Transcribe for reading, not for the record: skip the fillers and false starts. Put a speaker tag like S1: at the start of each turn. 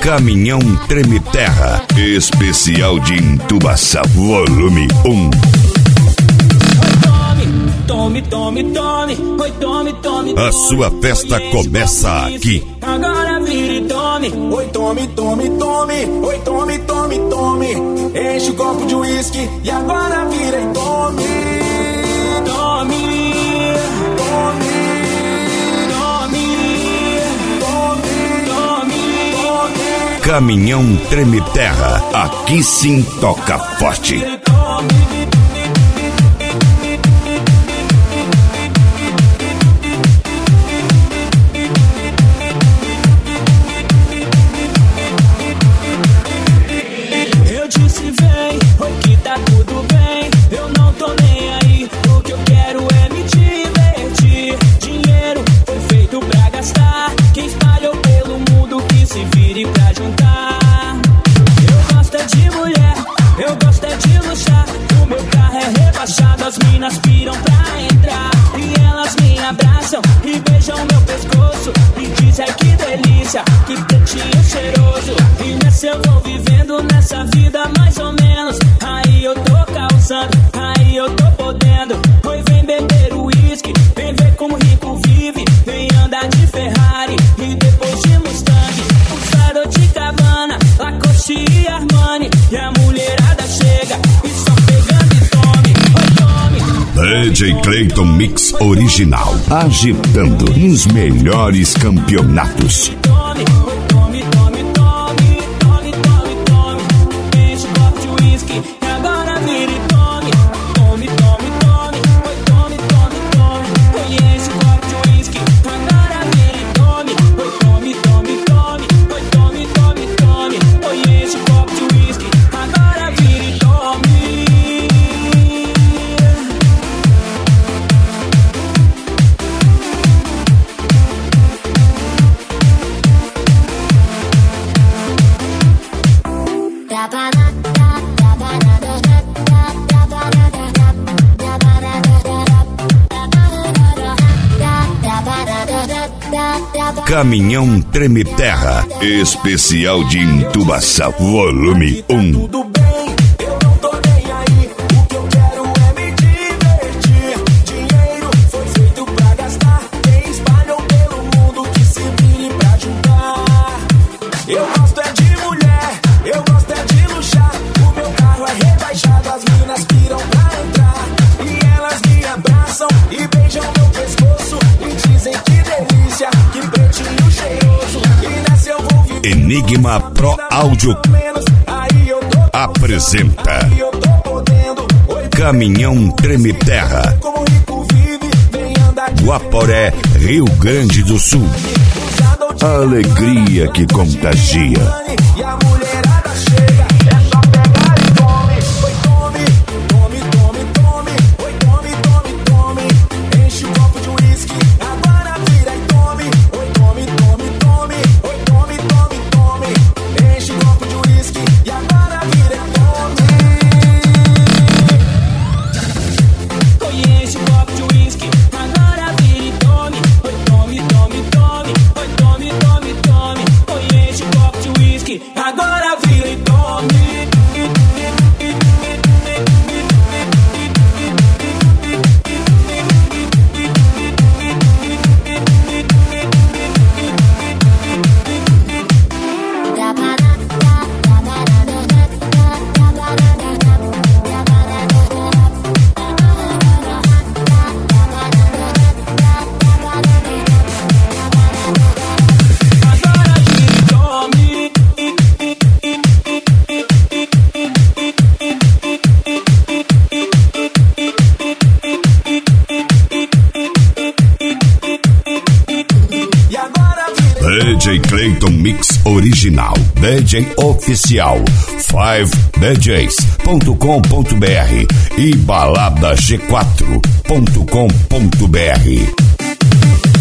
S1: Caminhão Treme Terra, especial de intubação, volume 1.
S2: Tome, tome, tome, oi, tome, tome,
S1: a sua festa começa aqui.
S2: Agora vira e tome, oi, tome, tome, tome, oi, tome, tome, tome. Enche o copo de uísque e agora vira e tome. Tome, tome, tome, tome, tome.
S1: Caminhão Treme Terra, aqui sim toca forte.
S2: As minas piram pra entrar e elas me abraçam e beijam meu pescoço e dizem que delícia, que pretinho cheiroso. E nessa eu vou vivendo nessa vida mais ou menos. Aí eu tô causando, aí eu tô podendo. Oi, vem beber uísque, vem ver como rico vive. Vem andar de Ferrari e depois de Mustang, Faro de Cabana, Lacoste e Armani. E a mulherada chega e só pegando e tome.
S1: DJ Clayton Mix Original, agitando nos melhores campeonatos.
S2: Tome, tome, tome, tome, tome, tome, tome. Enche o copo de uísque e agora vira e tome. Tome, tome, tome, oi, tome, tome, tome. Oi, enche o copo de uísque, agora vira e tome. Oi, tome, tome, tome, oi, tome, tome, tome. Oi, enche o copo de uísque, agora vira e tome.
S1: Caminhão Treme Terra, especial de intubação, volume 1.
S2: Tudo bem, eu não tô nem aí. O que eu quero é me divertir. Dinheiro foi feito pra gastar. Quem espalham pelo mundo que se vire pra juntar. Eu gosto é de mulher, eu gosto é de luxar. O meu carro é rebaixado, as minas piram pra entrar. E elas me abraçam e beijam meu pescoço e dizem que delícia, que pretinho cheiroso. E nessa eu vou viver.
S1: Enigma Pro Áudio apresenta Caminhão Treme Terra, Guaporé, Rio Grande do Sul. Alegria que contagia.
S2: Agora vira e tome.
S1: DJ Clayton Mix Original, DJ Oficial, 5DJs.com.br e baladag4.com.br.